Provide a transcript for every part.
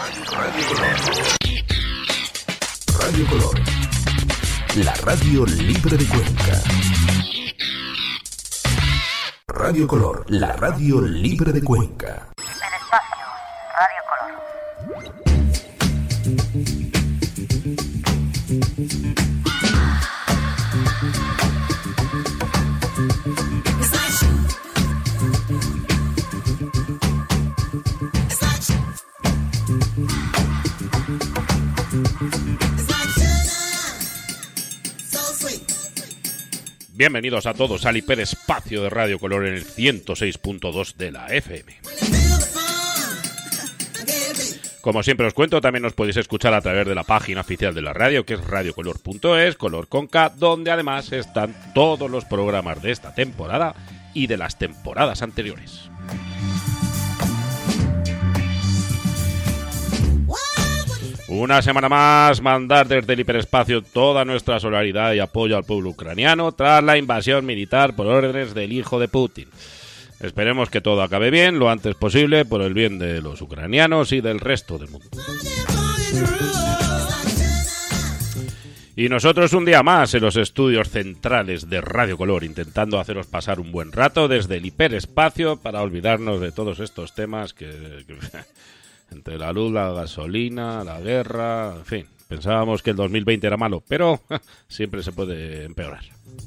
Radio Color, la radio libre de Cuenca. Radio Color, la radio libre de Cuenca. En espacio, Radio Color. Bienvenidos a todos al hiperespacio de Radio Color en el 106.2 de la FM. Como siempre os cuento, también nos podéis escuchar a través de la página oficial de la radio, que es radiocolor.es, color con K, donde además están todos los programas de esta temporada y de las temporadas anteriores. Una semana más, mandar desde el hiperespacio toda nuestra solidaridad y apoyo al pueblo ucraniano tras la invasión militar por órdenes del hijo de Putin. Esperemos que todo acabe bien lo antes posible por el bien de los ucranianos y del resto del mundo. Y nosotros un día más en los estudios centrales de Radio Color, intentando haceros pasar un buen rato desde el hiperespacio para olvidarnos de todos estos temas que entre la luz, la gasolina, la guerra, en fin, pensábamos que el 2020 era malo, pero siempre se puede empeorar.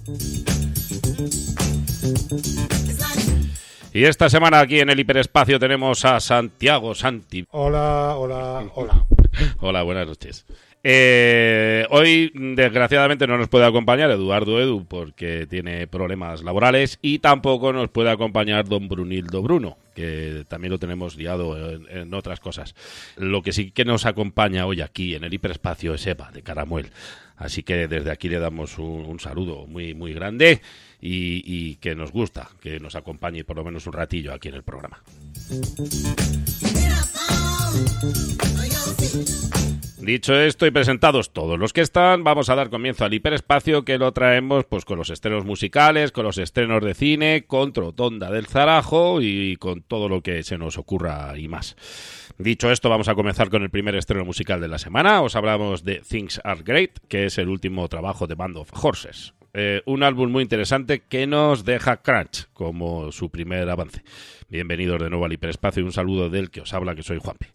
Y esta semana aquí en el hiperespacio tenemos a Santiago Santi. Hola. Hola, buenas noches. Hoy, desgraciadamente, no nos puede acompañar Eduardo Edu porque tiene problemas laborales y tampoco nos puede acompañar don Brunildo Bruno, que también lo tenemos liado en otras cosas. Lo que sí que nos acompaña hoy aquí en el hiperespacio es Eva, de Caramuel. Así que desde aquí le damos un saludo muy, muy grande y que nos gusta que nos acompañe por lo menos un ratillo aquí en el programa. Dicho esto y presentados todos los que están, vamos a dar comienzo al hiperespacio, que lo traemos pues con los estrenos musicales, con los estrenos de cine, con Trotonda del Zarajo y con todo lo que se nos ocurra y más. Dicho esto, vamos a comenzar con el primer estreno musical de la semana. Os hablamos de Things Are Great, que es el último trabajo de Band of Horses. Un álbum muy interesante que nos deja Crunch como su primer avance. Bienvenidos de nuevo al hiperespacio y un saludo del que os habla, que soy Juanpi.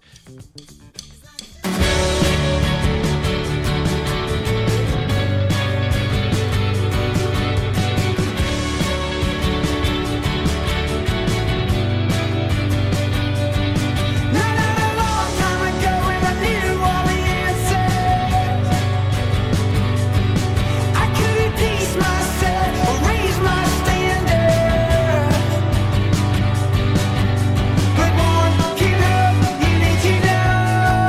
But one, keep up, you need to know.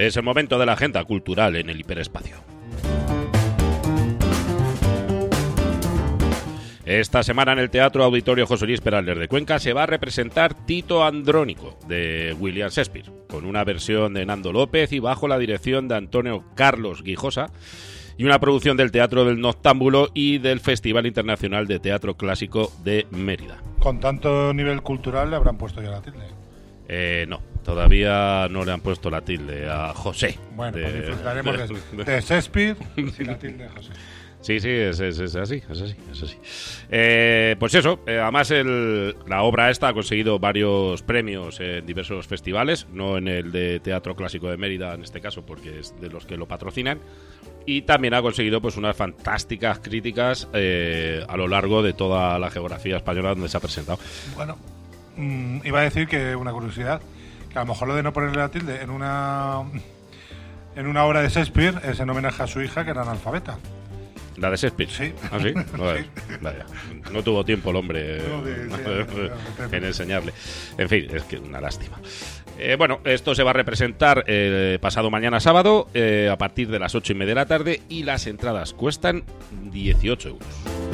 Es el momento de la agenda cultural en el hiperespacio. Esta semana en el Teatro Auditorio José Luis Perales de Cuenca se va a representar Tito Andrónico de William Shakespeare, con una versión de Nando López y bajo la dirección de Antonio Carlos Guijosa, y una producción del Teatro del Noctámbulo y del Festival Internacional de Teatro Clásico de Mérida. Con tanto nivel cultural le habrán puesto ya la tilde. No, todavía no le han puesto la tilde a José. Bueno, pues disfrutaremos de Shakespeare sin la tilde de José. Sí, es así. Pues eso, además la obra esta ha conseguido varios premios en diversos festivales, no en el de Teatro Clásico de Mérida en este caso, porque es de los que lo patrocinan, y también ha conseguido pues unas fantásticas críticas a lo largo de toda la geografía española donde se ha presentado. Bueno, iba a decir que una curiosidad, que a lo mejor lo de no ponerle la tilde en una obra de Shakespeare es en homenaje a su hija, que era analfabeta. ¿La de Shakespeare? Sí. ¿Ah, sí? Vaya. No tuvo tiempo el hombre en enseñarle. En fin, es que una lástima. Bueno, esto se va a representar pasado mañana sábado a partir de las 8:30 de la tarde y las entradas cuestan 18 euros.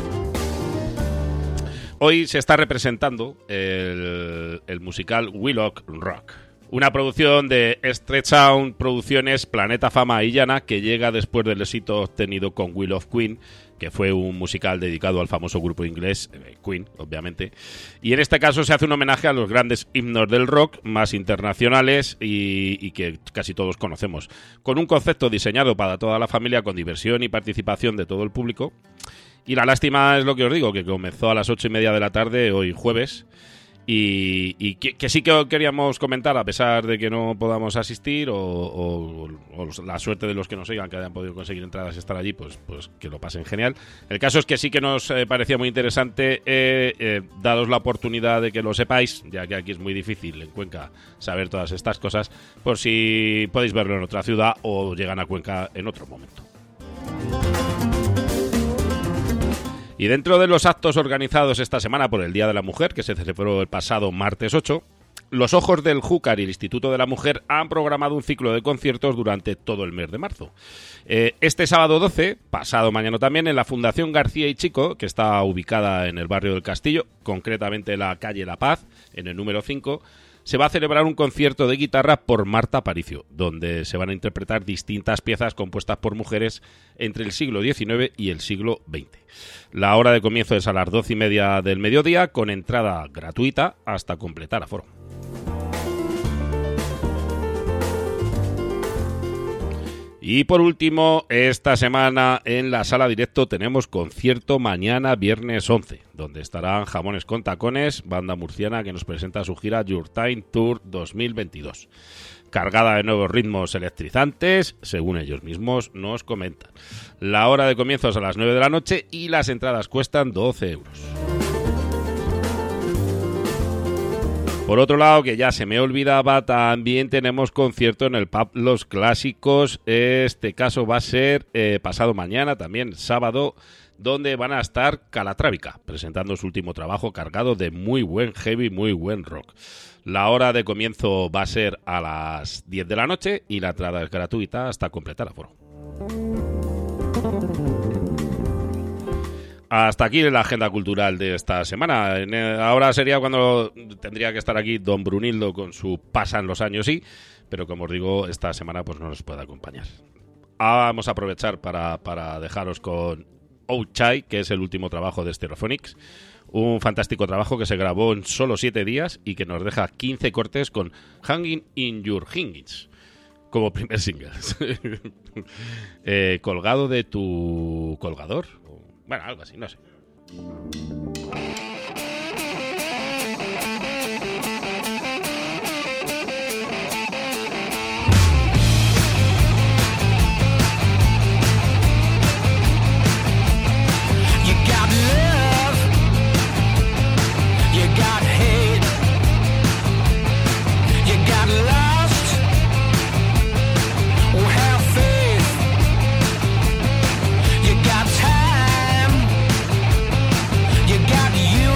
Hoy se está representando el musical Willow Rock. Una producción de Stretch Sound Producciones Planeta Fama Illana, que llega después del éxito obtenido con Will of Queen, que fue un musical dedicado al famoso grupo inglés, Queen, obviamente. Y en este caso se hace un homenaje a los grandes himnos del rock más internacionales y que casi todos conocemos, con un concepto diseñado para toda la familia, con diversión y participación de todo el público. Y la lástima es lo que os digo, que comenzó a las 8:30 de la tarde, hoy jueves, y que sí que queríamos comentar, a pesar de que no podamos asistir o la suerte de los que nos oigan que hayan podido conseguir entradas y estar allí, pues que lo pasen genial. El caso es que sí que nos parecía muy interesante daros la oportunidad de que lo sepáis, ya que aquí es muy difícil en Cuenca saber todas estas cosas, por si podéis verlo en otra ciudad o llegan a Cuenca en otro momento. Y dentro de los actos organizados esta semana por el Día de la Mujer, que se celebró el pasado martes 8, los Ojos del Júcar y el Instituto de la Mujer han programado un ciclo de conciertos durante todo el mes de marzo. Este sábado 12, pasado mañana también, en la Fundación García y Chico, que está ubicada en el barrio del Castillo, concretamente en la calle La Paz, en el número 5, se va a celebrar un concierto de guitarra por Marta Aparicio, donde se van a interpretar distintas piezas compuestas por mujeres entre el siglo XIX y el siglo XX. La hora de comienzo es a las 12:30 del mediodía, con entrada gratuita hasta completar aforo. Y por último, esta semana en la Sala Directo tenemos concierto mañana viernes 11, donde estarán Jamones con Tacones, banda murciana que nos presenta su gira Your Time Tour 2022. Cargada de nuevos ritmos electrizantes, según ellos mismos nos comentan. La hora de comienzo es a las 9 de la noche y las entradas cuestan 12 euros. Por otro lado, que ya se me olvidaba, también tenemos concierto en el pub Los Clásicos. Este caso va a ser pasado mañana, también sábado, donde van a estar Calatrábica, presentando su último trabajo cargado de muy buen heavy, muy buen rock. La hora de comienzo va a ser a las 10 de la noche y la entrada es gratuita hasta completar aforo. Hasta aquí la agenda cultural de esta semana. Ahora sería cuando tendría que estar aquí don Brunildo con su Pasan los años, sí, pero como os digo, esta semana pues no nos puede acompañar. Vamos a aprovechar para dejaros con Ouchai, que es el último trabajo de Stereophonics. Un fantástico trabajo que se grabó en solo 7 días y que nos deja 15 cortes con Hanging in Your Hingings como primer single. Colgado de tu colgador. Bueno, algo así, no sé. You got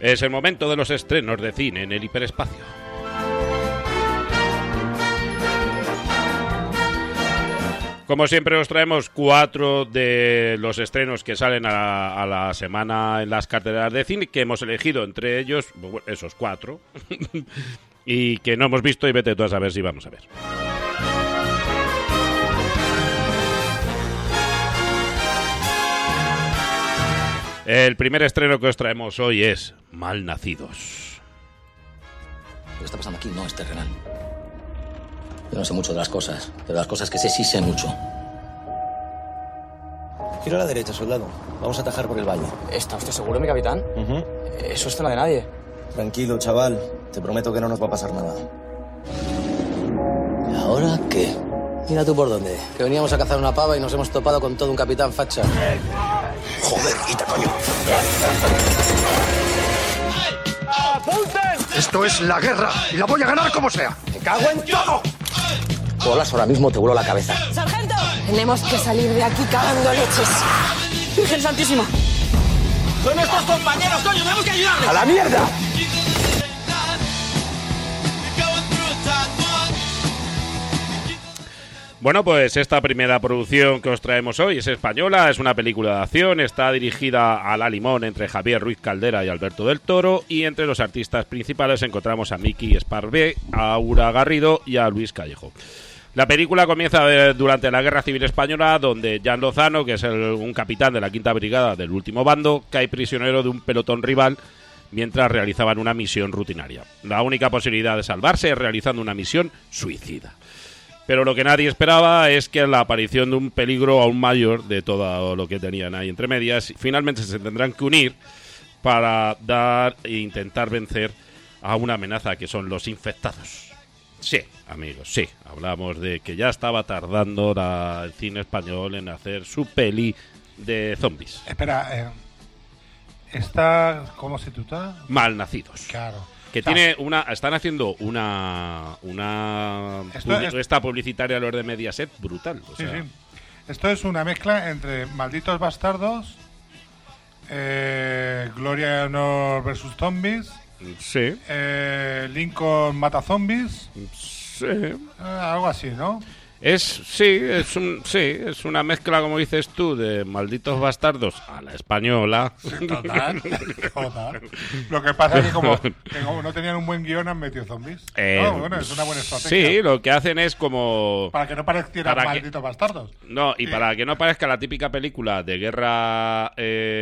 Es el momento de los estrenos de cine en el hiperespacio. Como siempre os traemos 4 de los estrenos que salen a la semana en las carteleras de cine, que hemos elegido entre ellos, esos 4, y que no hemos visto, y vete tú a saber si vamos a ver. El primer estreno que os traemos hoy es Malnacidos. Lo que está pasando aquí no es terrenal. Yo no sé mucho de las cosas, pero las cosas que sé sí sé mucho. Gira a la derecha, soldado. Vamos a atajar por el valle. ¿Está usted seguro, mi capitán? Eso es zona de nadie. Tranquilo, chaval. Te prometo que no nos va a pasar nada. ¿Y ahora qué? Mira tú por dónde. Que veníamos a cazar una pava y nos hemos topado con todo un capitán facha. Joder, quita, coño. Esto es la guerra y la voy a ganar como sea. ¡Me cago en todo! Tú hablas ahora mismo, te vuelo la cabeza. ¡Sargento! Tenemos que salir de aquí cagando leches. ¡Virgen Santísima! ¡Son nuestros compañeros, coño! ¡Tenemos que ayudarles! ¡A la mierda! Bueno, pues esta primera producción que os traemos hoy es española, es una película de acción, está dirigida a la limón entre Javier Ruiz Caldera y Alberto del Toro, y entre los artistas principales encontramos a Miki Esparvé, a Aura Garrido y a Luis Callejo. La película comienza durante la Guerra Civil Española, donde Jan Lozano, que es un capitán de la 5ª Brigada del último bando, cae prisionero de un pelotón rival mientras realizaban una misión rutinaria. La única posibilidad de salvarse es realizando una misión suicida. Pero lo que nadie esperaba es que la aparición de un peligro aún mayor de todo lo que tenían ahí entre medias, finalmente se tendrán que unir para dar e intentar vencer a una amenaza que son los infectados. Sí, amigos, sí. Hablamos de que ya estaba tardando el cine español en hacer su peli de zombies. Espera, ¿está cómo se titula? Malnacidos. Claro. Que están haciendo esta publicitaria los de Mediaset brutal. O sea. Sí. Esto es una mezcla entre Malditos Bastardos, Gloria y Honor versus Zombies, sí. Lincoln Mata Zombies, sí. Algo así, ¿no? Es una mezcla, como dices tú, de Malditos Bastardos a la española. Sí, total. Lo que pasa es que como no tenían un buen guión han metido zombies. Bueno, es una buena estrategia. Sí, lo que hacen es como... Para que no parecieran Malditos Bastardos. No, y para que no parezca la típica película de guerra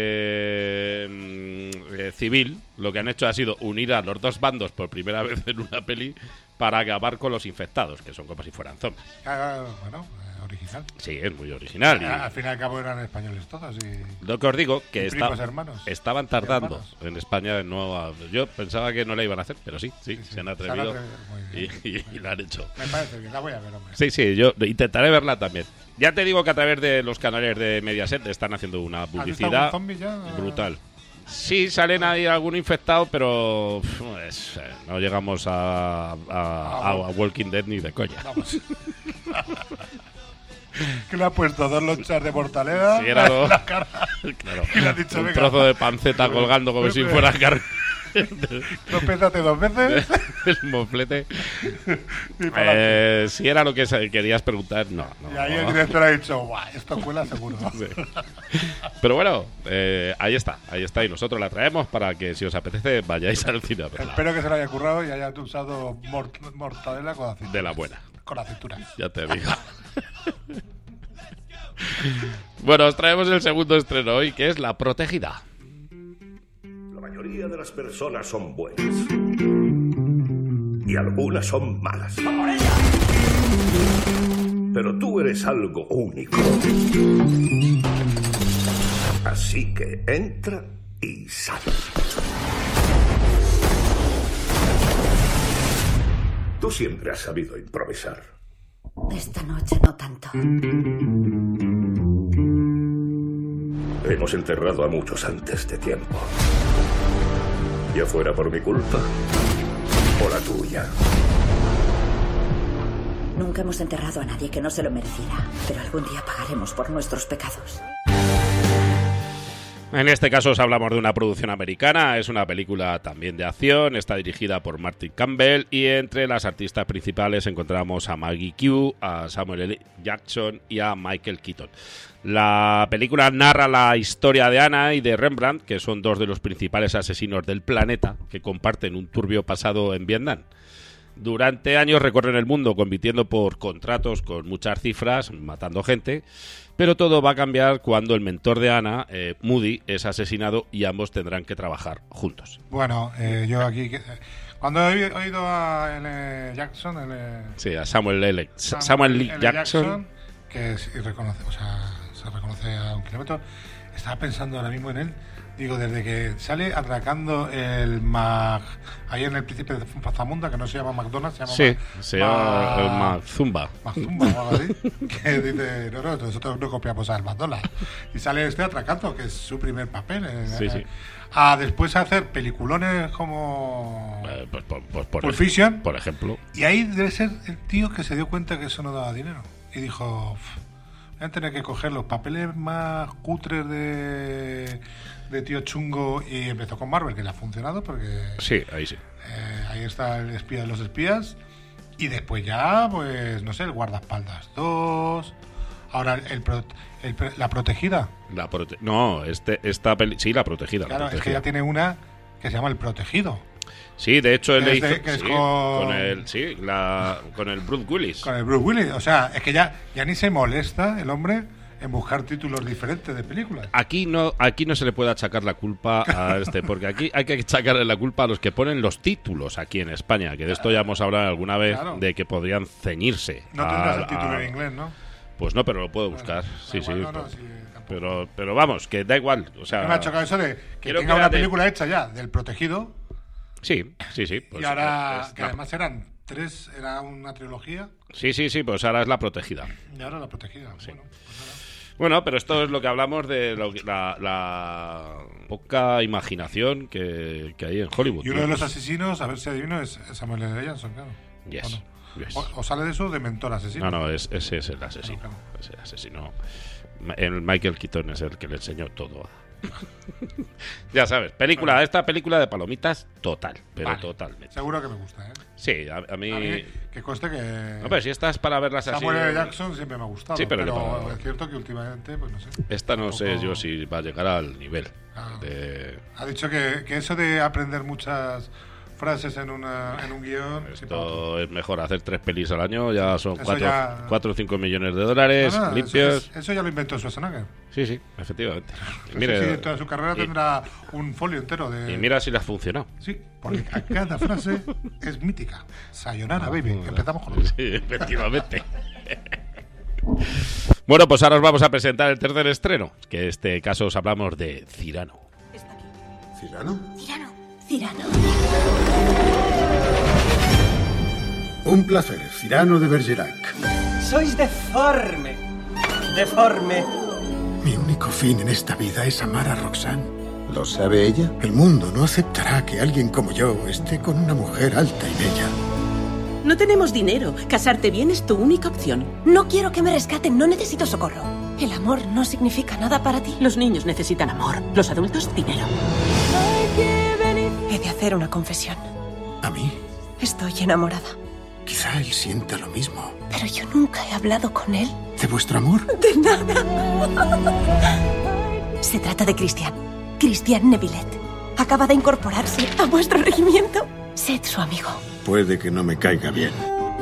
civil, lo que han hecho ha sido unir a los dos bandos por primera vez en una peli para acabar con los infectados, que son como si fueran zombies. Bueno, original. Sí, es muy original. Al fin y al cabo eran españoles todos. Lo que os digo, que estaban tardando en España. Yo pensaba que no la iban a hacer, pero sí, se han atrevido y la han hecho. Me parece bien, la voy a ver, hombre. Sí, yo intentaré verla también. Ya te digo que a través de los canales de Mediaset están haciendo una publicidad brutal. Sí, salen ahí algún infectado, pero no llegamos a Walking Dead ni de coña. Vamos. Que le ha puesto 2 lonchas de mortalera en la cara. Claro. Y le ha dicho, un trozo de panceta colgando como si fuera carne. Tropézate 2 veces. El moflete. Si era lo que querías preguntar, no. Y ahí el director ha dicho, guau, esto cuela seguro. Sí. Pero bueno, ahí está. Y nosotros la traemos para que, si os apetece, vayáis al cine a verla. Espero que se lo haya currado y haya usado mortadela con aceitunas. De la buena. Con aceitunas. Ya te digo. Bueno, os traemos el segundo estreno hoy, que es La Protegida. La mayoría de las personas son buenas y algunas son malas. Pero tú eres algo único. Así que entra y sal. Tú siempre has sabido improvisar. Esta noche no tanto. Hemos enterrado a muchos antes de tiempo. Ya fuera por mi culpa o la tuya. Nunca hemos enterrado a nadie que no se lo mereciera, pero algún día pagaremos por nuestros pecados. En este caso os hablamos de una producción americana, es una película también de acción, está dirigida por Martin Campbell y entre las artistas principales encontramos a Maggie Q, a Samuel L. Jackson y a Michael Keaton. La película narra la historia de Anna y de Rembrandt, que son dos de los principales asesinos del planeta que comparten un turbio pasado en Vietnam. Durante años recorren el mundo compitiendo por contratos con muchas cifras, matando gente, pero todo va a cambiar cuando el mentor de Anna, Moody, es asesinado y ambos tendrán que trabajar juntos. Bueno, yo aquí... Cuando he oído a L. Jackson... Sí, a Samuel Lee Jackson, que se reconoce a un kilómetro, estaba pensando ahora mismo en él. Digo, desde que sale atracando el ahí en El Príncipe de Zamunda, que no se llama McDonald's, se llama el Mazumba. Mazumba o algo así. Que dice, no, nosotros no copiamos al McDonald's. Y sale atracando, que es su primer papel. Sí. A después hacer peliculones como Pulp Fiction, por ejemplo. Y ahí debe ser el tío que se dio cuenta que eso no daba dinero. Y dijo, voy a tener que coger los papeles más cutres de tío chungo, y empezó con Marvel, que le ha funcionado porque... Sí, ahí sí. Ahí está El espía de los espías, y después ya, pues, no sé, El guardaespaldas 2, ahora La protegida. La protegida. Claro, es que ya tiene una que se llama El protegido. Sí, de hecho él le hizo con el Bruce Willis. Con el Bruce Willis, o sea, es que ya ni se molesta el hombre en buscar títulos diferentes de películas. Aquí no se le puede achacar la culpa a porque aquí hay que achacarle la culpa a los que ponen los títulos aquí en España, que de esto ya hemos hablado alguna vez, de que podrían ceñirse. No tendrás el título en inglés, ¿no? Pues no, pero lo puedo buscar. Sí. Pero vamos, que da igual. O sea, me ha chocado eso de que tenga una película hecha ya del protegido. Sí. Pues, y ahora, que además eran 3, era una trilogía. Sí, pues ahora es La protegida. Y ahora La protegida, sí. Bueno, pues nada. Bueno, pero esto es lo que hablamos de la poca imaginación que hay en Hollywood. Y uno de los asesinos, a ver si adivino, es Samuel L. Jackson, claro. Yes. O sale de eso de mentor asesino. No, ese es el asesino. Claro. Ese asesino. El Michael Keaton es el que le enseñó todo a... Ya sabes, esta película de palomitas total, pero totalmente. Seguro que me gusta, ¿eh? Sí, a mí que conste que... No, pero si esta es para verlas así... Samuel L. Jackson siempre me ha gustado, sí, pero es cierto que últimamente, pues no sé. Esta no sé yo si va a llegar al nivel. Ha dicho que eso de aprender muchas frases en un guión... Esto es mejor hacer 3 pelis al año, ya son 4 o 5 millones de dólares limpios. Eso ya lo inventó Schwarzenegger. Sí, efectivamente. Mira, toda su carrera tendrá un folio entero de... Y mira si le ha funcionado. Sí, porque cada frase es mítica. Sayonara, baby. Empezamos con eso. Sí, efectivamente. Bueno, pues ahora os vamos a presentar el tercer estreno, que en este caso os hablamos de Cyrano. ¿Cyrano? Cyrano. Un placer, Cyrano de Bergerac. Sois deforme. Mi único fin en esta vida es amar a Roxanne. ¿Lo sabe ella? El mundo no aceptará que alguien como yo esté con una mujer alta y bella. No tenemos dinero. Casarte bien es tu única opción. No quiero que me rescaten, no necesito socorro. ¿El amor no significa nada para ti? Los niños necesitan amor, los adultos dinero. He de hacer una confesión. ¿A mí? Estoy enamorada. Quizá él sienta lo mismo. Pero yo nunca he hablado con él. ¿De vuestro amor? De nada. Se trata de Christian Nevillet. Acaba de incorporarse a vuestro regimiento. Sed su amigo. Puede que no me caiga bien.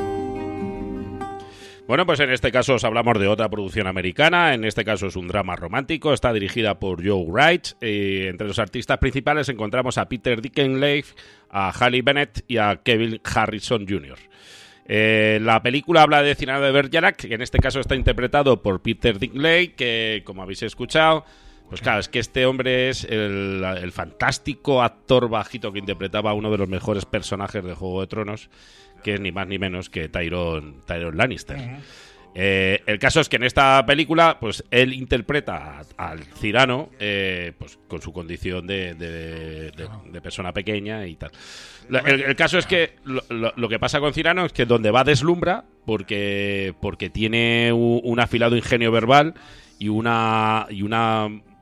Bueno, pues en este caso os hablamos de otra producción americana. En este caso es un drama romántico. Está dirigida por Joe Wright. Entre los artistas principales encontramos a Peter Dinklage, a Halle Bennett y a Kevin Harrison Jr. La película habla de Cyrano de Bergerac, que en este caso está interpretado por Peter Dinklage, que como habéis escuchado, pues claro, es que este hombre es el fantástico actor bajito que interpretaba a uno de los mejores personajes de Juego de Tronos, que es ni más ni menos que Tyrion Lannister. Uh-huh. El caso es que en esta película, pues él interpreta al Cyrano, pues con su condición de persona pequeña y tal. El caso es que lo que pasa con Cyrano es que donde va deslumbra porque tiene un afilado ingenio verbal y una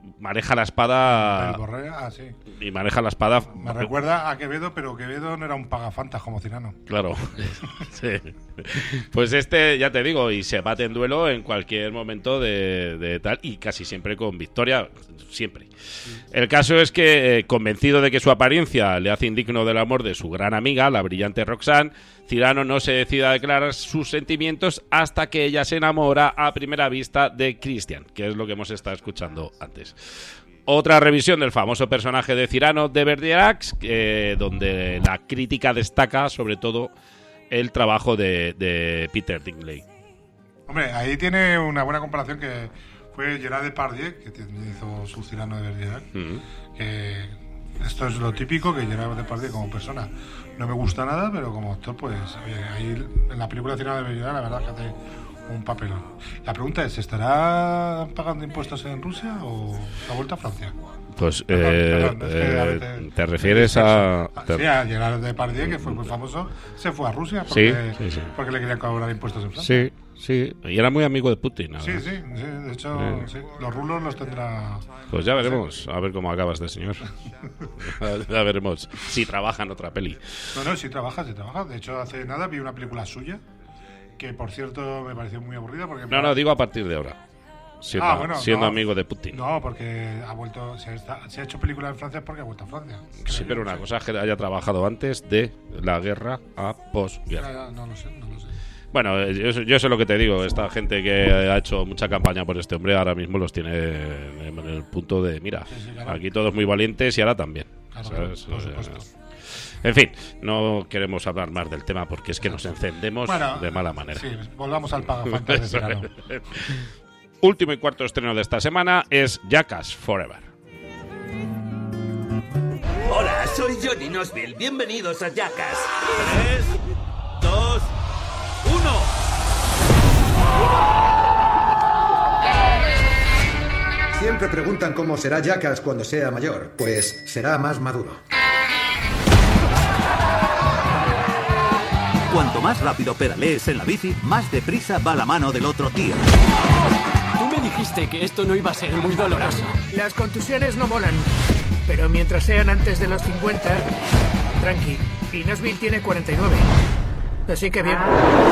maneja la espada. El Borrea, sí. Y maneja la espada. Me recuerda a Quevedo, pero Quevedo no era un pagafantas como Cirano. Claro. Sí. Pues ya te digo, y se bate en duelo en cualquier momento de tal, y casi siempre con victoria, siempre. El caso es que, convencido de que su apariencia le hace indigno del amor de su gran amiga, la brillante Roxanne, Cyrano no se decide a declarar sus sentimientos hasta que ella se enamora a primera vista de Christian, que es lo que hemos estado escuchando antes. Otra revisión del famoso personaje de Cyrano de Bergerac, donde la crítica destaca sobre todo el trabajo de Peter Dinklage. Hombre, ahí tiene una buena comparación, que fue Gerard Depardieu, que hizo su Cyrano de Bergerac. Que esto es lo típico, que Gerard Depardieu como persona no me gusta nada, pero como actor, pues ahí en la película Cyrano de Bergerac la verdad que hace un papel. La pregunta es, ¿estará pagando impuestos en Rusia o ha vuelto a Francia? Pues Perdón, es que te refieres a... Sí, a Gerard Depardieu, que fue muy famoso, se fue a Rusia porque, sí. porque le querían cobrar impuestos en Francia. Sí, y era muy amigo de Putin. Sí, de hecho, sí, los rulos los tendrá... Pues ya veremos, a ver cómo acaba este señor. Ya veremos si trabaja en otra peli. No, sí trabaja. De hecho, hace nada vi una película suya, que por cierto me pareció muy aburrida porque... No, digo a partir de ahora. Siendo amigo de Putin. No, porque ha vuelto, se ha hecho película en Francia porque ha vuelto a Francia. Sí, pero una cosa es que haya trabajado antes de la guerra a posguerra. No lo sé. Bueno, yo sé lo que te digo. Esta gente que ha hecho mucha campaña por este hombre ahora mismo los tiene en el punto de, mira, claro, aquí todos muy valientes y ahora también. Claro, ¿sabes? por supuesto. En fin, no queremos hablar más del tema porque es que nos encendemos de mala manera. Sí, volvamos al pagafantas de Cyrano. Último y cuarto estreno de esta semana es Jackass Forever. Hola, soy Johnny Knoxville. Bienvenidos a Jackass. 3, 2, 1. Siempre preguntan cómo será Jackass cuando sea mayor. Pues será más maduro. Cuanto más rápido pedalees en la bici, más deprisa va la mano del otro tío. Tú me dijiste que esto no iba a ser muy doloroso. Las contusiones no molan, pero mientras sean antes de los 50, tranqui. Y Knoxville tiene 49. Así que bien.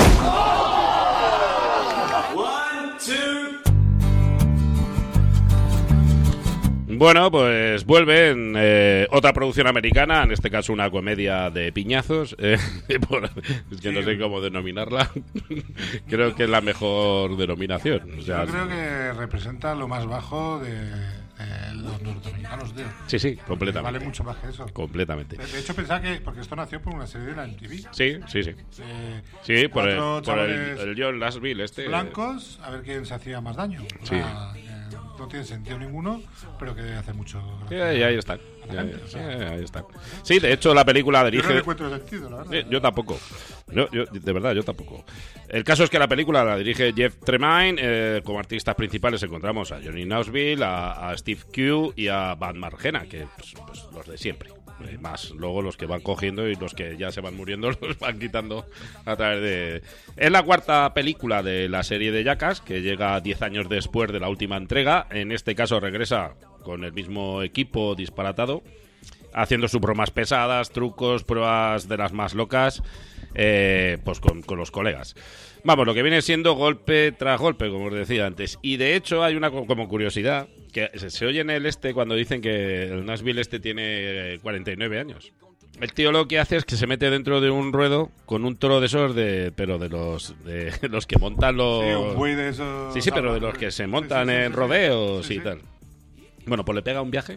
Bueno, pues vuelve en otra producción americana, en este caso una comedia de piñazos, es que no sé cómo denominarla. Creo que es la mejor denominación. O sea, yo creo que representa lo más bajo de los norteamericanos, tío. Sí, completamente. Vale mucho más que eso. Completamente. De hecho, pensaba que, porque esto nació por una serie de la MTV. Sí, por el John Lasville blancos, a ver quién se hacía más daño. Sí. No tiene sentido ninguno, pero que hace mucho. Y ahí están. Ahí están. Sí, de hecho la película dirige... Yo no le encuentro sentido, la verdad. Yo tampoco. De verdad, yo tampoco. El caso es que la película la dirige Jeff Tremaine. Como artistas principales encontramos a Johnny Knoxville, a Steve Q y a Van Margena, que pues los de siempre. Más luego los que van cogiendo y los que ya se van muriendo los van quitando a través de... Es la cuarta película de la serie de Jackass, que llega 10 años después de la última entrega. En este caso regresa con el mismo equipo disparatado, haciendo sus bromas pesadas, trucos, pruebas de las más locas, pues con los colegas. Vamos, lo que viene siendo golpe tras golpe, como os decía antes. Y de hecho hay una como curiosidad, que se oye en el cuando dicen que el Nashville tiene 49 años. El tío lo que hace es que se mete dentro de un ruedo con un toro de esos pero de los que montan los... Sí, un buey de esos... Sí, pero de los que se montan en rodeos y tal. Bueno, pues le pega un viaje,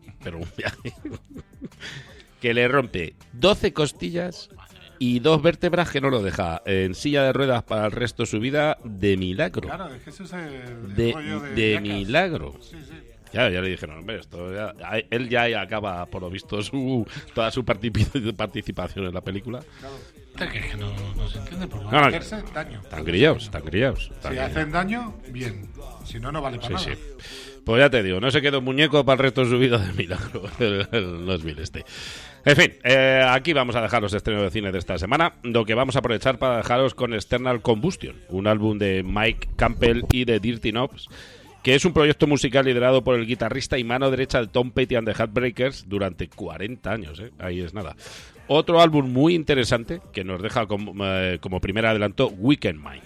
que le rompe 12 costillas y 2 vértebras que no lo deja en silla de ruedas para el resto de su vida de milagro. Claro, es que ese es el rollo de milagro. Sí. Ya le dijeron, hombre, esto él ya acaba, por lo visto, toda su participación en la película. Claro. Que no se entiende, porque van a hacerse daño. Están grillados. Si hacen daño, bien. Si no, no vale para nada. Sí. Pues ya te digo, no se quedó un muñeco para el resto de su vida de milagro. El Knoxville En fin, aquí vamos a dejar los estrenos de cine de esta semana, lo que vamos a aprovechar para dejaros con External Combustion, un álbum de Mike Campbell y de Dirty Knobs, que es un proyecto musical liderado por el guitarrista y mano derecha de Tom Petty and the Heartbreakers durante 40 años, ahí es nada. Otro álbum muy interesante que nos deja como primer adelanto Weekend Mind.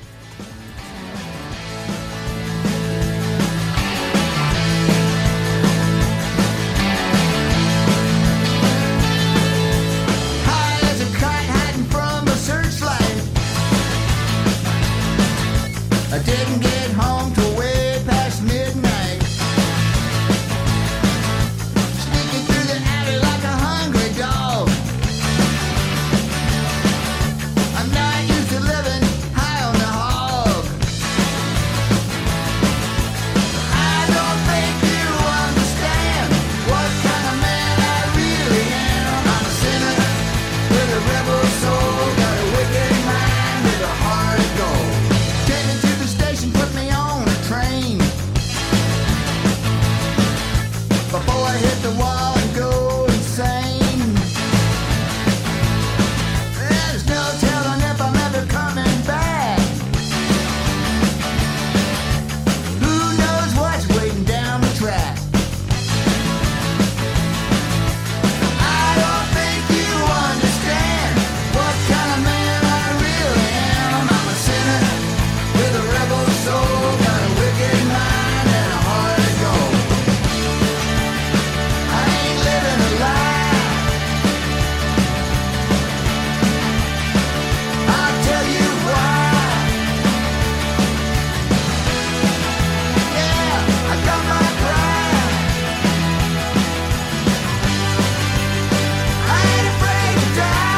I didn't get home till way past midnight. Sneaking through the alley like a hungry dog. I'm not used to living high on the hog. I don't think you understand what kind of man I really am. I'm a sinner with a rebel soul, got a wicked mind with a heart of gold. Put me on a train before I hit the wall and go insane. There's no telling if I'm ever coming back. Who knows what's waiting down the track? I don't think you understand what kind of man I really am. I'm a sinner with a rebel soul, got a wicked mind and a heart of gold. I ain't living a lie. I'll tell you why. Yeah, I got my pride. I ain't afraid to die.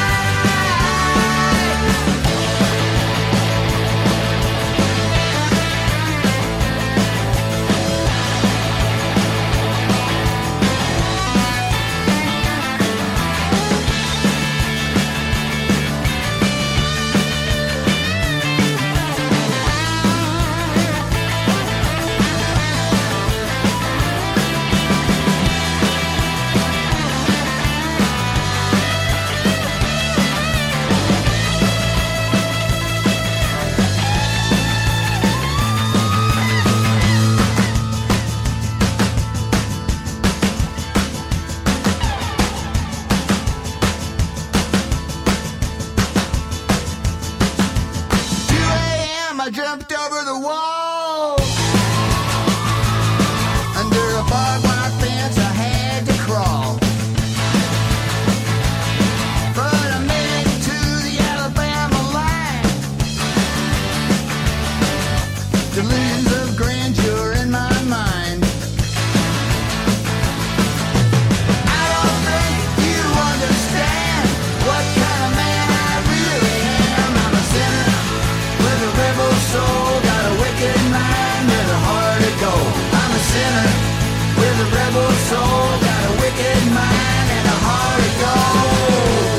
I jumped over the wall. Under a barbed wire fence I had to crawl. But I made it to the Alabama line. Delusions of grandeur in my mind. I don't think you understand what kind of man I really am. I'm a sinner with a rebel soul, got a wicked mind and a heart of gold. I'm a sinner with a rebel soul, got a wicked mind and a heart of gold.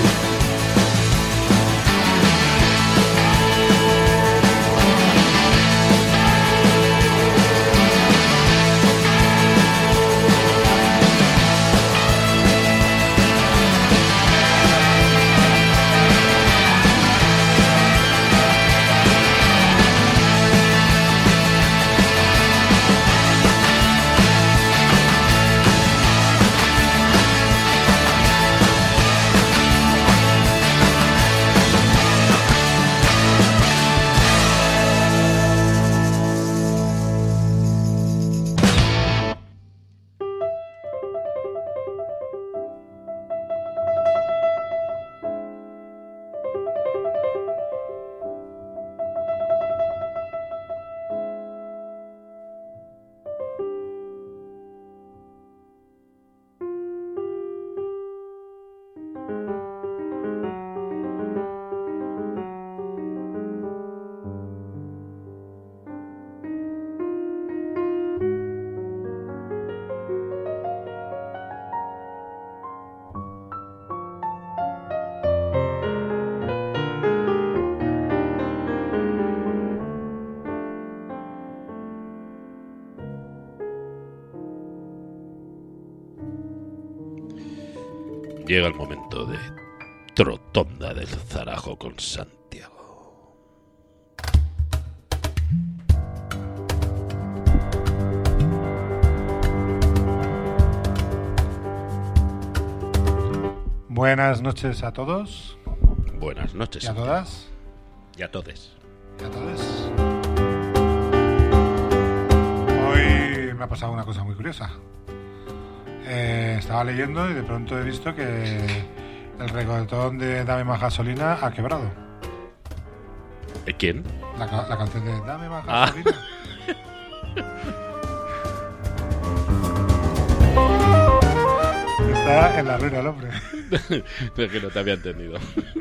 Llega el momento de Trotonda del Zarajo con Santiago. Buenas noches a todos. Buenas noches. ¿Y a todas? Y a todes. ¿Y a todos? Hoy me ha pasado una cosa muy curiosa. Estaba leyendo y de pronto he visto que el reggaetón de Dame Más Gasolina ha quebrado. ¿De quién? La canción de Dame Más Gasolina. Está en la ruina el hombre. Pero que no te había entendido.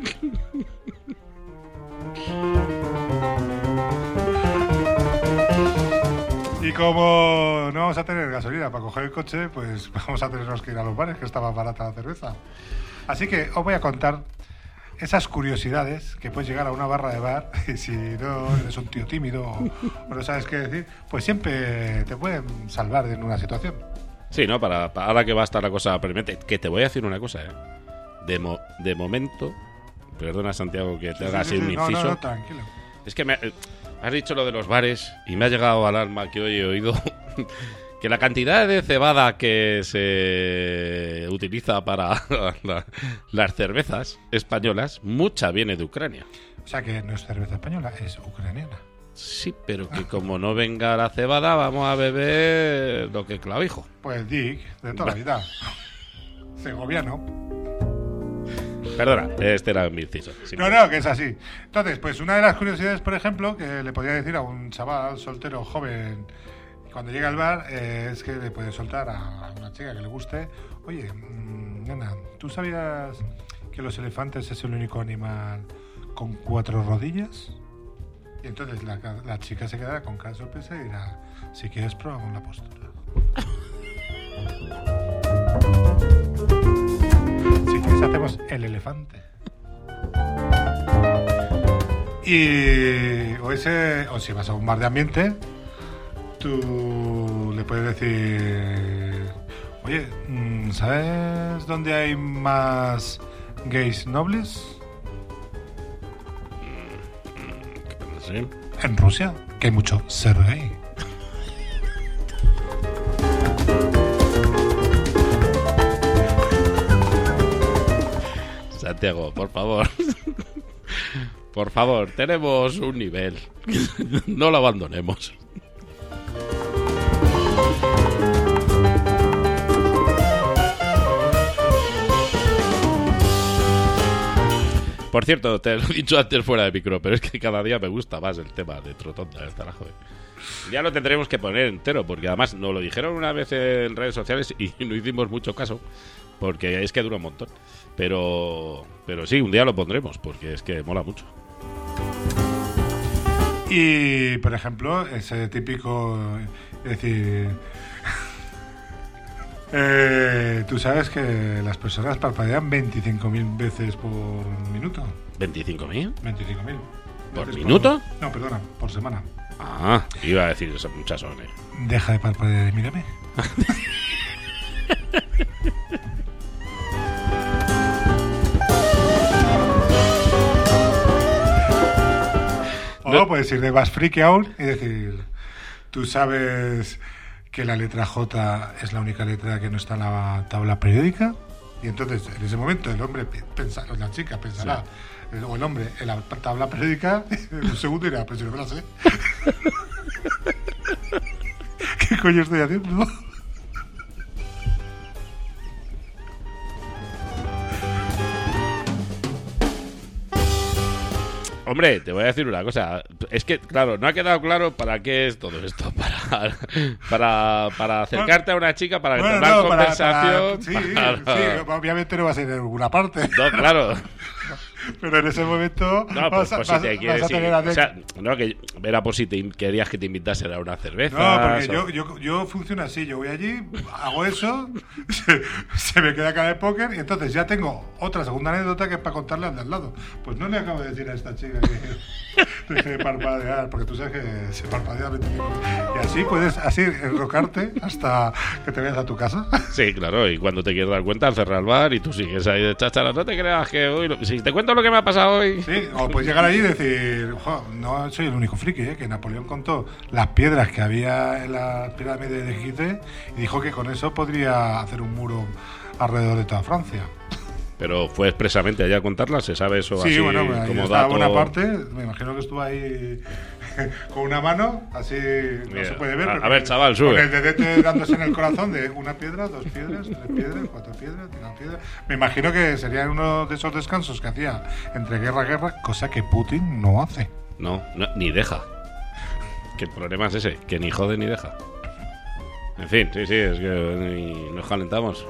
Y como no vamos a tener gasolina para coger el coche, pues vamos a tenernos que ir a los bares, que está más barata la cerveza. Así que os voy a contar esas curiosidades que puedes llegar a una barra de bar y si no eres un tío tímido o no sabes qué decir, pues siempre te pueden salvar en una situación. Sí, ¿no? Para ahora que va a estar la cosa premente. Que te voy a decir una cosa, ¿eh? De momento, perdona Santiago que te haga así un inciso. No, tranquilo. Es que has dicho lo de los bares y me ha llegado al alma que hoy he oído que la cantidad de cebada que se utiliza para las cervezas españolas, mucha viene de Ucrania. O sea que no es cerveza española, es ucraniana. Sí, pero que como no venga la cebada, vamos a beber lo que clavijo. Pues Dick, de toda la vida. Segoviano. Perdona, este era mi inciso. No, que es así. Entonces, pues una de las curiosidades, por ejemplo, que le podría decir a un chaval soltero joven cuando llega al bar, es que le puede soltar a una chica que le guste: oye, nena, ¿tú sabías que los elefantes es el único animal con 4 rodillas? Y entonces la chica se quedará con cara de sorpresa y dirá: si quieres, prueba con la postura. Si quieres, hacemos el elefante. O si vas a un bar de ambiente, tú le puedes decir: oye, ¿sabes dónde hay más gays nobles? Sí. En Rusia, que hay mucho ser gay. Santiago, por favor. Por favor, tenemos un nivel. No lo abandonemos. Por cierto, te lo he dicho antes fuera de micro, pero es que cada día me gusta más el tema de Trotonda del Zarajo. Ya lo tendremos que poner entero, porque además nos lo dijeron una vez en redes sociales y no hicimos mucho caso, porque es que dura un montón. Pero sí, un día lo pondremos, porque es que mola mucho. Y, por ejemplo, ese típico... Es decir... tú sabes que las personas parpadean 25.000 veces por minuto. ¿25.000? 25.000. ¿Por minuto? No, perdona, por semana. Ah, iba a decir eso, muchas son. Deja de parpadear y mírame. O puedes ir de Bass Freak Out y decir: tú sabes que la letra J es la única letra que no está en la tabla periódica. Y entonces, en ese momento, el hombre pensará, o la chica pensará, sí, o el hombre en la tabla periódica, en un segundo dirá: pues si no me la sé. ¿Qué coño estoy haciendo? Hombre, te voy a decir una cosa. Es que, claro, no ha quedado claro para qué es todo esto. Para acercarte a una chica, para entablar conversación. Sí, obviamente no va a ser en alguna parte. No, claro. Pero en ese momento no, pues vas a tener o sea, no, que era por si querías que te invitasen a una cerveza. No, porque yo funciono así. Yo voy allí, hago eso, se me queda cara de póker y entonces ya tengo otra segunda anécdota que es para contarle al de al lado. Pues no le acabo de decir a esta chica que deje de parpadear, porque tú sabes que se parpadea 25. Y así puedes enrocarte hasta que te vayas a tu casa. Sí, claro, y cuando te quieres dar cuenta, cerrar el bar y tú sigues ahí de cháchara. No te creas que hoy... Si te cuento lo que me ha pasado hoy... Sí, o puedes llegar allí y decir: no soy el único friki, que Napoleón contó las piedras que había en la pirámide de Gizeh y dijo que con eso podría hacer un muro alrededor de toda Francia. Pero fue expresamente allá a contarla, ¿se sabe eso sí, así bueno, ahí como estaba dato? una parte, me imagino que estuvo ahí con una mano, así no Mira, se puede ver. a ver, chaval, sube. Con el dedete dándose en el corazón de una piedra, 2 piedras, 3 piedras, 4 piedras, 1 piedra. Me imagino que sería uno de esos descansos que hacía entre guerra a guerra, cosa que Putin no hace. No, ni deja. Que el problema es ese, que ni jode ni deja. En fin, sí, es que nos calentamos.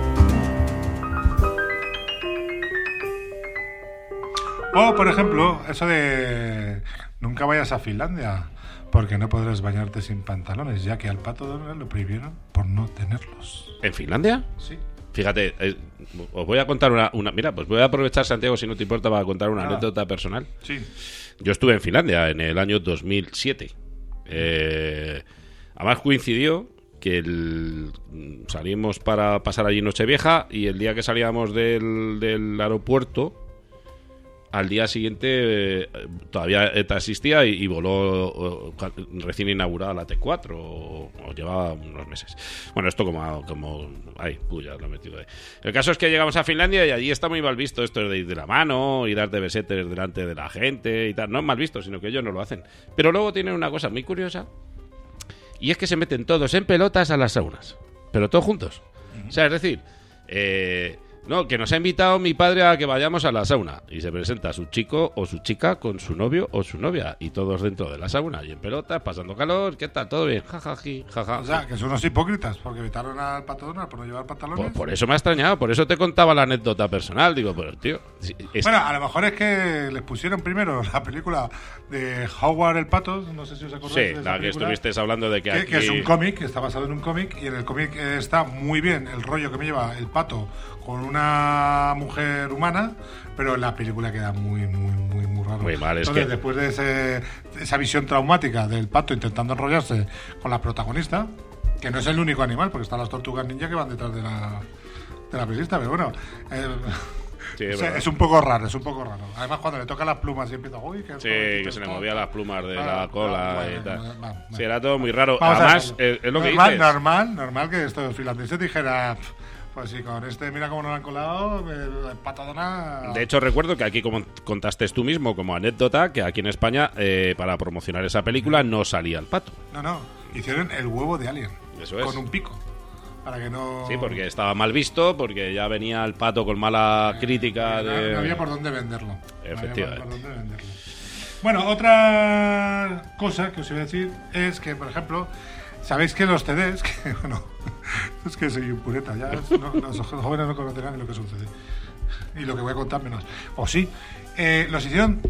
O, por ejemplo, eso de nunca vayas a Finlandia, porque no podrás bañarte sin pantalones, ya que al Pato Donald lo prohibieron por no tenerlos. ¿En Finlandia? Sí. Fíjate, os voy a contar una... Mira, pues voy a aprovechar, Santiago, si no te importa, para contar una anécdota personal. Sí. Yo estuve en Finlandia en el año 2007. Además coincidió que salimos para pasar allí Nochevieja y el día que salíamos del aeropuerto, al día siguiente todavía ETA existía y voló recién inaugurada la T4 o llevaba unos meses. Bueno, esto como ay, ya lo he metido ahí. El caso es que llegamos a Finlandia y allí está muy mal visto esto de ir de la mano y darte besetes delante de la gente y tal. No es mal visto, sino que ellos no lo hacen. Pero luego tienen una cosa muy curiosa y es que se meten todos en pelotas a las saunas, pero todos juntos. O sea, es decir, no, que nos ha invitado mi padre a que vayamos a la sauna. Y se presenta su chico o su chica con su novio o su novia. Y todos dentro de la sauna y en pelotas, pasando calor. ¿Qué tal? ¿Todo bien? Jajaji, jaja. O sea, que son unos hipócritas, porque vetaron al Pato Donald por no llevar pantalones. Por eso me ha extrañado, por eso te contaba la anécdota personal. Digo, pero tío... Bueno, a lo mejor es que les pusieron primero la película de Howard el Pato, no sé si os acordáis de Sí, esa la que película, estuvisteis hablando de que aquí... que es un cómic, que está basado en un cómic, y en el cómic está muy bien el rollo que me lleva el Pato con una mujer humana, pero en la película queda muy raro. Muy mal, Entonces, después de esa visión traumática del Pato intentando enrollarse con la protagonista, que no es el único animal, porque están las tortugas ninja que van detrás de la periodista, pero bueno... Sí, es un poco raro, Además, cuando le tocan las plumas y empieza... Uy, que se le movían las plumas de la cola y tal. Bueno. Sí, era todo muy raro. Vamos Además, es lo que dices. Normal que estos finlandeses dijera... Pues sí, con mira cómo nos han colado, patadona... De hecho, recuerdo que aquí, como contaste tú mismo, como anécdota, que aquí en España, para promocionar esa película, no salía el pato. No, hicieron el huevo de Alien. Eso es. Con un pico. Para que no... Sí, porque estaba mal visto, porque ya venía el pato con mala crítica de... No había por dónde venderlo. Efectivamente. Bueno, otra cosa que os iba a decir es que, por ejemplo, sabéis que los CDs, que bueno, es que soy un pureta, ya los jóvenes no conocerán lo que es un CD. Y lo que voy a contar menos. O sí, los hicieron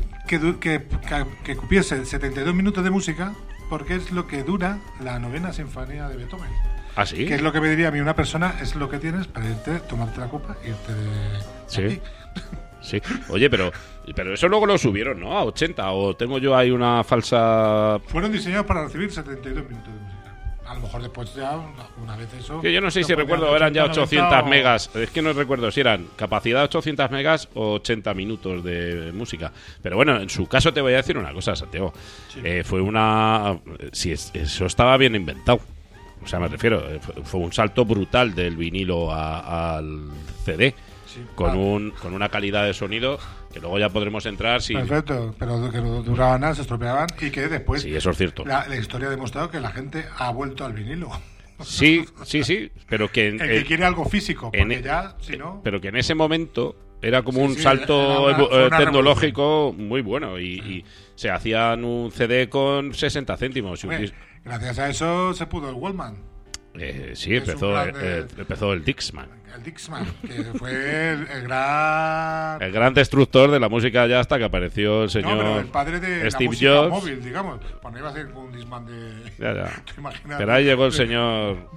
que cupiese 72 minutos de música, porque es lo que dura la 9ª sinfonía de Beethoven. ¿Ah, sí? Que es lo que me diría a mí una persona, es lo que tienes para irte, tomarte la copa e irte de sí. aquí. Sí. Oye, pero eso luego lo subieron, ¿no? A 80, o tengo yo ahí una falsa... Fueron diseñados para recibir 72 minutos de música. A lo mejor después ya, una vez eso... Que yo no sé si recuerdo, eran ya 800 megas. Es que no recuerdo si eran capacidad 800 megas o 80 minutos de música. Pero bueno, en su caso te voy a decir una cosa, Santiago. Sí. Fue una... Si eso estaba bien inventado. O sea, me refiero, fue un salto brutal del vinilo al CD. Sí, con una calidad de sonido que luego ya podremos entrar si... Perfecto, pero que no duraban nada, se estropeaban y que después... Sí, eso es cierto. La historia ha demostrado que la gente ha vuelto al vinilo. Sí, pero que... El que quiere algo físico, porque ya, si no... Pero que en ese momento era como un salto una tecnológico muy bueno y se hacían un CD con 60 céntimos. Hombre, gracias a eso se pudo el Walkman. Sí, empezó el Dixman. El Dixman, que fue el gran... El gran destructor de la música ya hasta que apareció el señor... No, pero el padre de Steve la música Jobs. móvil, digamos. Pues no iba a ser un Dixman de... Ya. ¿Te imaginas? Pero ahí llegó el señor...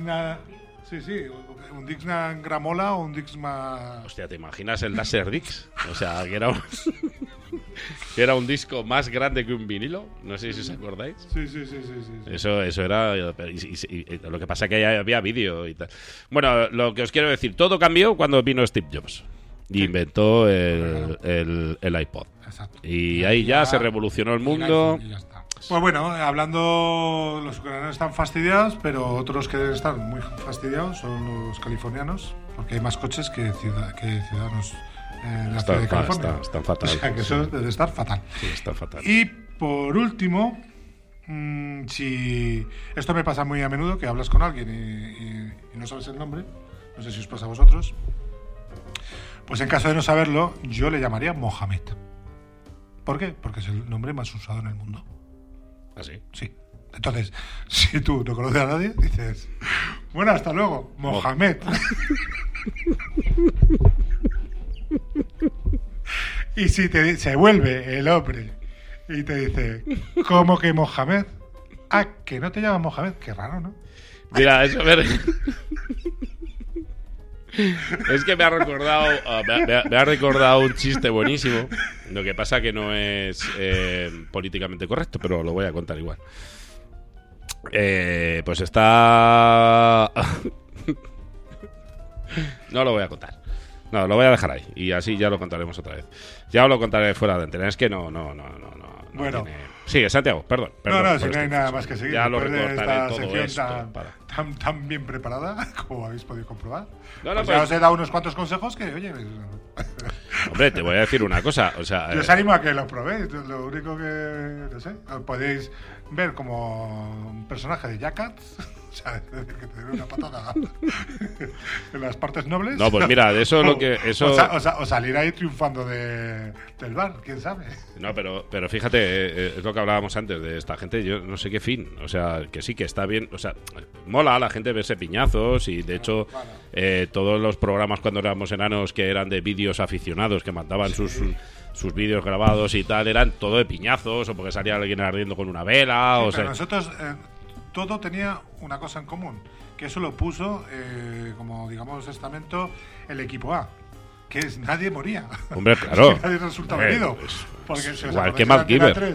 Sí, un Dixman Gramola o un Dixman... Hostia, ¿te imaginas el Laserdix? O sea, que era un disco más grande que un vinilo. No sé si os acordáis. Sí. Eso era... Y lo que pasa es que ya había vídeo y tal. Bueno, lo que os quiero decir, todo cambió cuando vino Steve Jobs y inventó el iPod. Exacto. Y ahí ya se revolucionó el mundo. Pues bueno, hablando, los ucranianos están fastidiados, pero otros que están muy fastidiados son los californianos, porque hay más coches que ciudadanos en la ciudad de California. Están fatal. O sea, que eso debe estar fatal. Sí, está fatal. Y por último, si esto me pasa muy a menudo, que hablas con alguien y no sabes el nombre, no sé si os pasa a vosotros, pues en caso de no saberlo, yo le llamaría Mohamed. ¿Por qué? Porque es el nombre más usado en el mundo. ¿Ah, sí? Sí. Entonces, si tú no conoces a nadie, dices, bueno, hasta luego, Mohamed. Y si se vuelve el hombre y te dice, ¿cómo que Mohamed? Ah, que no te llamas Mohamed, qué raro, ¿no? Mira, eso es que me ha recordado un chiste buenísimo. Lo que pasa que no es políticamente correcto, pero lo voy a contar igual. Pues está... No lo voy a contar. No, lo voy a dejar ahí. Y así ya lo contaremos otra vez. Ya os lo contaré fuera de antena. Es que no. Bueno. Sigue, Santiago, perdón. No, si no hay nada más que seguir. Ya lo Después de recortaré esta todo sección esto. tan bien preparada, como habéis podido comprobar. No, pues pues ya os he dado unos cuantos consejos que, oye... Hombre, te voy a decir una cosa. O sea, yo os animo a que lo probéis. Lo único que, no sé, podéis ver como un personaje de Jackass. O sea, es decir, que te den una patada en las partes nobles. No, pues mira, de eso lo que... Eso... O salir ahí triunfando del bar, quién sabe. No, pero fíjate, es lo que hablábamos antes de esta gente, yo no sé qué fin. O sea, que sí, que está bien. O sea, mola a la gente verse piñazos y de hecho todos los programas cuando éramos enanos que eran de vídeos aficionados, que mandaban sus vídeos grabados y tal, eran todo de piñazos o porque salía alguien ardiendo con una vela. Sí, o sea, nosotros... todo tenía una cosa en común, que eso lo puso como, digamos, estamento el equipo A, que es nadie moría. Hombre, claro. Nadie resultaba herido. Porque igual que Matt Giver.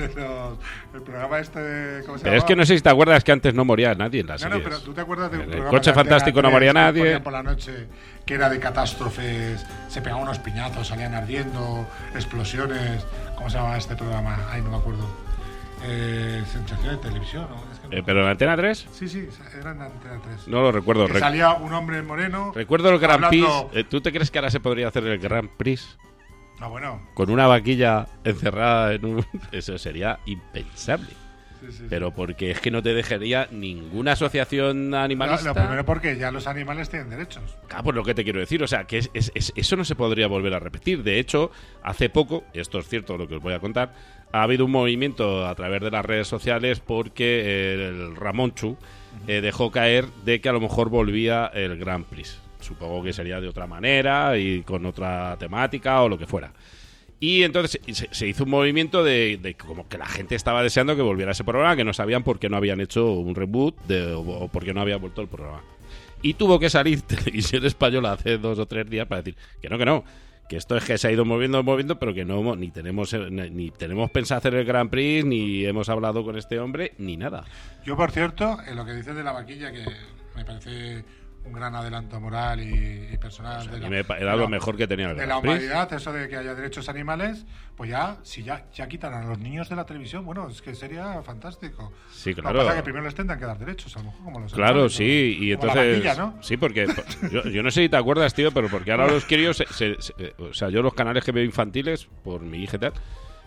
El programa este, ¿cómo se llama? Pero es que no sé si te acuerdas que antes no moría nadie en las series. No, pero tú te acuerdas de un programa El Coche Fantástico no moría nadie. Por la noche, que era de catástrofes, se pegaban unos piñazos, salían ardiendo, explosiones. ¿Cómo se llamaba este programa? Ay, no me acuerdo. Sensación de televisión, ¿no? Es que ¿Pero en Antena 3? Sí, era en Antena 3. No lo recuerdo. Que salía un hombre moreno. Recuerdo el Grand Prix. hablando... ¿Tú te crees que ahora se podría hacer el Grand Prix? Bueno. Con una vaquilla encerrada en un... Eso sería impensable. Sí. Pero porque es que no te dejaría ninguna asociación animalista. Lo primero porque ya los animales tienen derechos. Ah, pues lo que te quiero decir, o sea, que eso no se podría volver a repetir. De hecho, hace poco, esto es cierto lo que os voy a contar, ha habido un movimiento a través de las redes sociales porque el Ramonchu dejó caer de que a lo mejor volvía el Grand Prix. Supongo que sería de otra manera y con otra temática o lo que fuera. Y entonces se hizo un movimiento de como que la gente estaba deseando que volviera ese programa, que no sabían por qué no habían hecho un reboot o por qué no había vuelto el programa. Y tuvo que salir Televisión Española hace 2 o 3 días para decir que no, que esto es que se ha ido moviendo, pero que no ni tenemos pensado hacer el Grand Prix, ni hemos hablado con este hombre, ni nada. Yo, por cierto, en lo que dices de la vaquilla, que me parece un gran adelanto moral y personal. O sea, era lo mejor que tenía el de la humanidad, eso de que haya derechos animales, pues si ya quitan a los niños de la televisión, bueno, es que sería fantástico. Sí, claro. Lo que pasa es que primero les tendrán que dar derechos, a lo mejor como los claro, animales, sí, ¿no? y Como entonces... la vaquilla, ¿no? Sí, porque yo no sé si te acuerdas, tío, pero porque ahora los críos... o sea, yo los canales que veo infantiles, por mi hija y tal,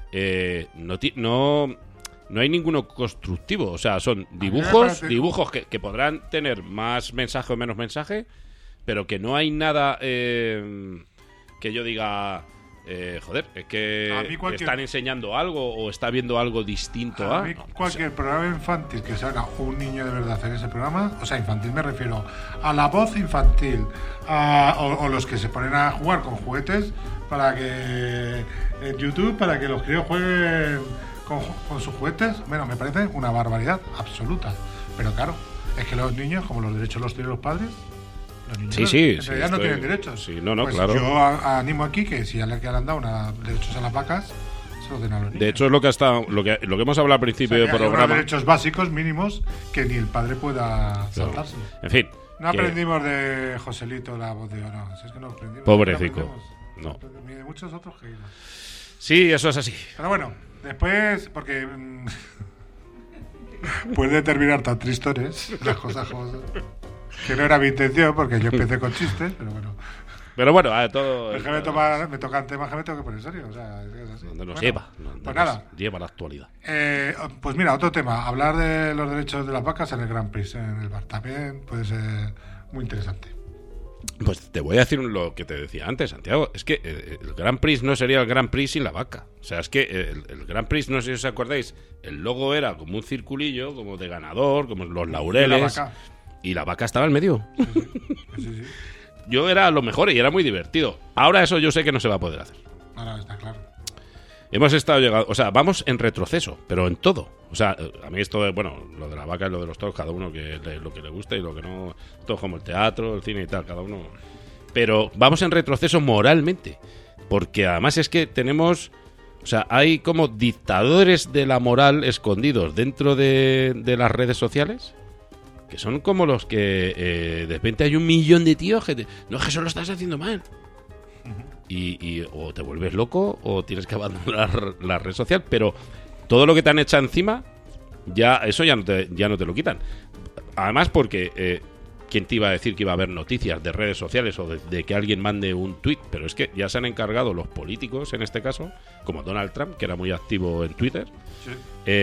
no hay ninguno constructivo. O sea, son dibujos que podrán tener más mensaje o menos mensaje, pero que no hay nada que yo diga, joder, es que están enseñando algo o está viendo algo distinto a... mí cualquier programa infantil que salga un niño de verdad en ese programa, o sea, infantil me refiero a la voz infantil, o los que se ponen a jugar con juguetes para que en YouTube, para que los críos jueguen con sus juguetes, bueno, me parece una barbaridad absoluta. Pero claro, es que los niños, como los derechos los tienen los padres, los niños en realidad no tienen derechos. Sí, no, pues claro. Yo animo aquí que si ya le han dado derechos a las vacas, se los den a los niños. De hecho, es lo que hemos hablado al principio del programa. Hay derechos básicos mínimos que ni el padre pueda saltarse. En fin. No aprendimos de Joselito la voz de oro. Si es que no aprendimos. Pobrecico. No. Ni de muchos otros que... Sí, eso es así. Pero bueno, después, porque puede terminar tan tristones las cosas como son, que no era mi intención, porque yo empecé con chistes, pero bueno. Pero bueno, todo... Es que me tocan temas que me tengo que poner en serio, o sea, es así. Donde nos bueno, lleva, pues nada. Lleva la actualidad. Pues mira, otro tema, hablar de los derechos de las vacas en el Grand Prix, en el bar, también puede ser muy interesante. Pues te voy a decir lo que te decía antes, Santiago. Es que el Grand Prix no sería el Grand Prix sin la vaca. O sea, es que el Grand Prix, no sé si os acordáis, el logo era como un circulillo, como de ganador, como los laureles. Y la vaca estaba en medio. Sí. Yo era lo mejor y era muy divertido. Ahora eso yo sé que no se va a poder hacer. Ahora está claro. Hemos estado llegando, o sea, vamos en retroceso, pero en todo. O sea, a mí esto de, bueno, lo de la vaca y lo de los toros, cada uno lo que le gusta y lo que no, todo como el teatro, el cine y tal, cada uno. Pero vamos en retroceso moralmente, porque además es que tenemos, o sea, hay como dictadores de la moral escondidos dentro de las redes sociales, que son como los que de repente hay 1 millón de tíos que no, es que eso lo estás haciendo mal. Y o te vuelves loco o tienes que abandonar la red social, pero todo lo que te han echado encima, ya eso ya no te lo quitan. Además porque ¿quién te iba a decir que iba a haber noticias de redes sociales o de que alguien mande un tuit? Pero es que ya se han encargado los políticos, en este caso, como Donald Trump, que era muy activo en Twitter, sí,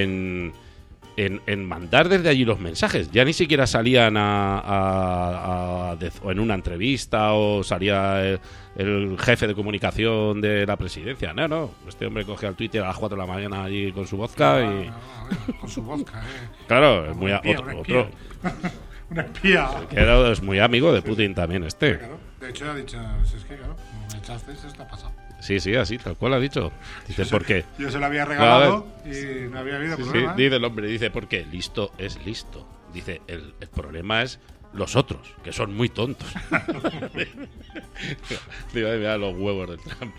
en mandar desde allí los mensajes. Ya ni siquiera salían o en una entrevista o salía el jefe de comunicación de la presidencia. No, este hombre coge al Twitter a las 4 de la mañana allí con su vodka con su vodka, Claro, es muy otro. Un espía. Que es muy amigo de Putin también este. Claro. De hecho ha dicho, es que claro, como me echaste, eso está pasado. Sí, así, tal cual ha dicho. Dice, ¿por qué? Yo se lo había regalado y no había habido problema. Sí, dice el hombre, dice, ¿por qué? Listo es listo. Dice, el problema es los otros, que son muy tontos. Mira los huevos del Trump.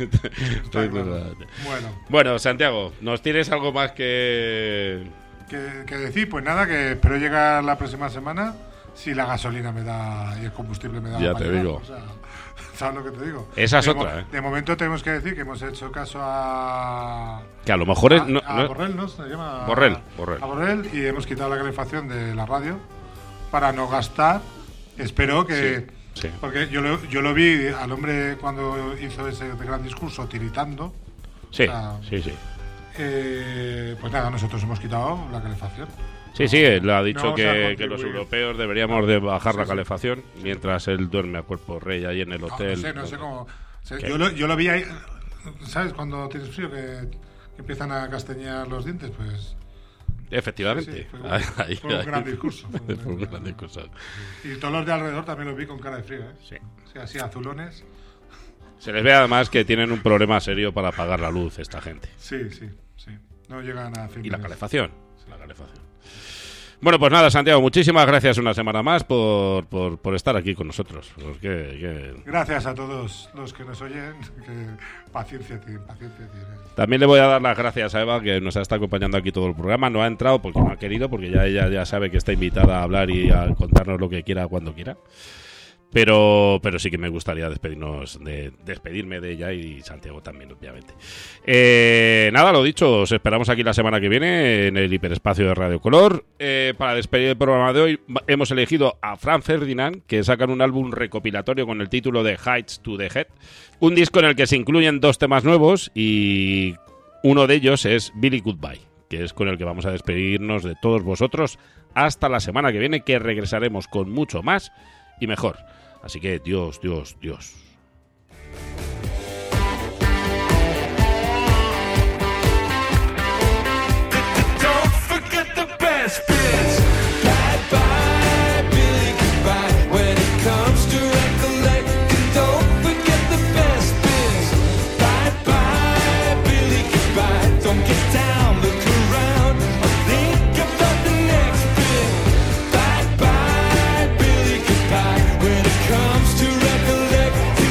Bueno, Santiago, ¿nos tienes algo más que decir? Pues nada, que espero llegar la próxima semana si la gasolina me da y el combustible me da. Ya te digo. O sea, ¿sabes lo que te digo? Esa es otra, De momento tenemos que decir que hemos hecho caso a... Que a lo mejor es... a Borrell, ¿no? Se llama... Borrell. A Borrell, y hemos quitado la calefacción de la radio para no gastar. Espero que... Sí. Porque yo lo vi al hombre cuando hizo ese gran discurso tiritando. Sí, o sea, sí. Pues nada, nosotros hemos quitado la calefacción. Sí, él ha dicho que los europeos deberíamos de bajar la calefacción mientras él duerme a cuerpo rey ahí en el hotel. No sé cómo... Yo lo vi ahí, ¿sabes? Cuando tienes frío que empiezan a castañear los dientes, pues... Efectivamente. Sí, fue un gran discurso. Fue un gran discurso. Y todos los de alrededor también los vi con cara de frío, ¿eh? Sí. O sea, así azulones. Se les ve además que tienen un problema serio para apagar la luz esta gente. Sí. No llegan a fin. Y la calefacción. La calefacción. Bueno, pues nada, Santiago, muchísimas gracias una semana más por estar aquí con nosotros. Gracias a todos los que nos oyen, que paciencia tienen. También le voy a dar las gracias a Eva, que nos está acompañando aquí todo el programa. No ha entrado porque no ha querido, porque ella ya sabe que está invitada a hablar y a contarnos lo que quiera cuando quiera. Pero sí que me gustaría despedirme de ella y Santiago también, obviamente. Nada, lo dicho, os esperamos aquí la semana que viene en el hiperespacio de Radio Color. Para despedir el programa de hoy hemos elegido a Franz Ferdinand, que sacan un álbum recopilatorio con el título de Heights to the Head, un disco en el que se incluyen 2 temas nuevos y uno de ellos es Billy Goodbye, que es con el que vamos a despedirnos de todos vosotros hasta la semana que viene, que regresaremos con mucho más y mejor. Así que Dios. When it comes to recollect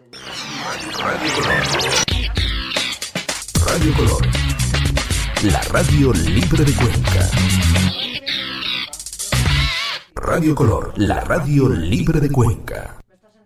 Radio Color. La radio libre de Cuenca. Radio Color, la radio libre de Cuenca.